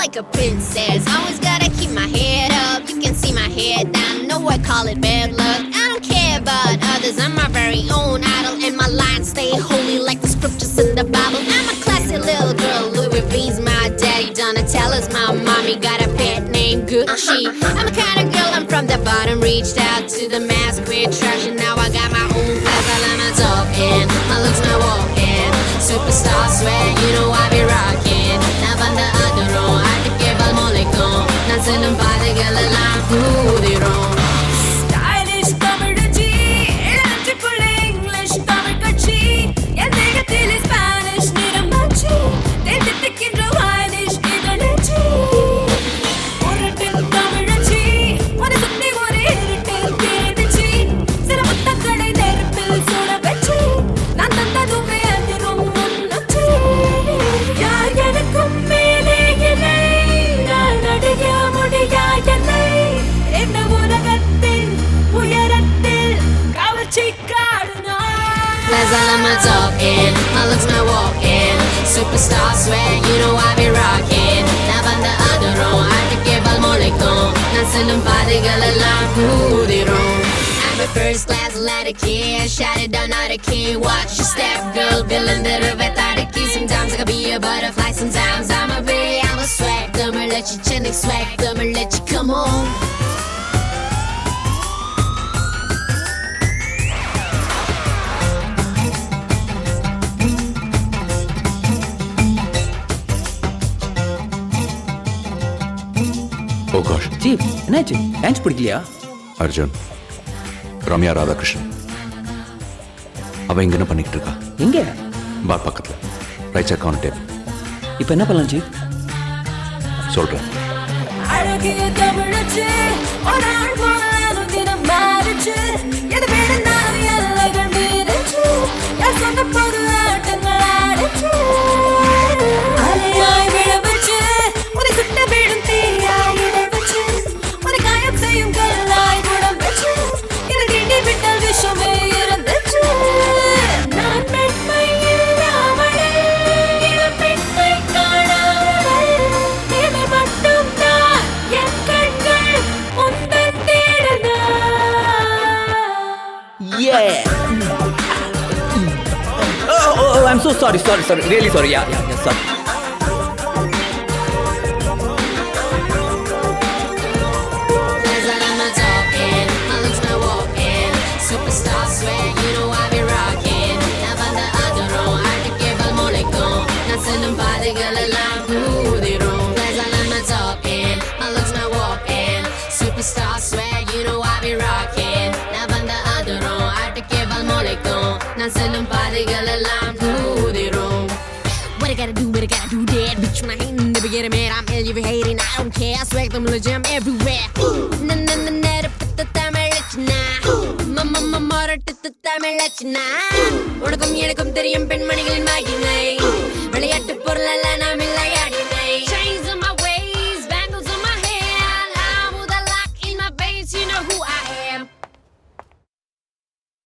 like a princess. Always gotta keep my head up. You can see my head down. No, I call it bad luck. I don't care about others. I'm my very own idol, and my lines stay holy like the scriptures in the Bible. I'm a classy little girl. Louis V's my daddy. Donatella's my mommy. Got a pet named Gucci. I'm the kind of girl. I'm from the bottom. Reached out to the mass with trash, and now I got my own place. I let my top in. My looks my walking. Superstar swag. You know I be rocking. Now I'm the other row. I could give a molecule. Nothing about the girl alive. Who they wrong? Stylish தமிழச்சி இளஞ்சிக்குள்ள English Tamil கட்சி என் தேகத்தில் Spanish நிறமாச்சி தேர்ந்தெடுக்கின்ற வாயிலிஷ் இதழச்சி ஒருட்டில் தமிழச்சி ஒரு சுத்தி ஒரு இருட்டில் தேடிச்சி சில முத்தங்களை நெருப்பில் சுட வச்சு நான் தந்ததுமே அதிரும் முன்னச்சி யார் எனக்கும் மேலே என்னை நான் அடைய முடியா என்னை என்ன உலகத்தில் உயரத்தில் கவர்ச்சி காடுனா Cause I let my top in, my looks my walking. Superstar swag, you know I be rocking. Now I'm the other row, I could give a molecule. Nothing about the girl alive, who they wrong? I'm a first class letter kid, shot it down out of kid. Watch your step, girl, villain that are without a key. Sometimes I can be a butterfly, sometimes I'm a bee. I'm a swag, dumber, let you chin swag, dumber, let you come on. ஓ காஷ் சீப் என்னாச்சு dance பிடிக்கலையா? அர்ஜுன் ரம்யா ராதாகிருஷ்ணன் அவன் இங்க என்ன பண்ணிக்கிட்டு இருக்கா? எங்க? பார் பக்கத்துல ரைட் சைட் கார்னர் டேபிள். இப்போ என்ன பண்ணலாம் சீப்? சொல்றேன். அழகிய தமிழச்சி ஒரு ஆண் போனாலும் தினம் மாறிச்சு எது வேணும்னாலும் எல்லைகள் மீறிச்சு யார் சொன்ன பொது ஆட்டங்கள் ஆடிச்சு அலையாய் விழவச்சு ஒரு சுட்ட வீடும் தீயாய் இடை வச்சு ஒரு காயம் செய்யும் கல்லாய் குடம் வச்சு இது கிண்டி விட்டால் விஷமே இருந்துச்சு நான் பெண்மை இல்லாமலே இளம் பெண்மை காணாமலே இவை மட்டும் தான் என் கண்கள் உந்தன் தேடுதா Yeah. Oh, I'm so sorry. Really sorry. Yeah, sorry. Cause I let my top in, my looks my walking. Superstar swag, you know I be rocking. Now I'm the other row, I could give a molecule. Nothing about the girl alive, who they wrong? Cause I let my top in, my looks my walking. Superstar swag, you know I be rocking. Now I'm the other row, I could give a molecule. Nothing about the girl alive, who they wrong? What I gotta do that. Bitch, when I hate never get mad. I'm ill, you be hating, I don't care. I swag them legit, I'm everywhere. உனக்கும் எனக்கும் தெரியும் பெண்மணிகளின் வாயினா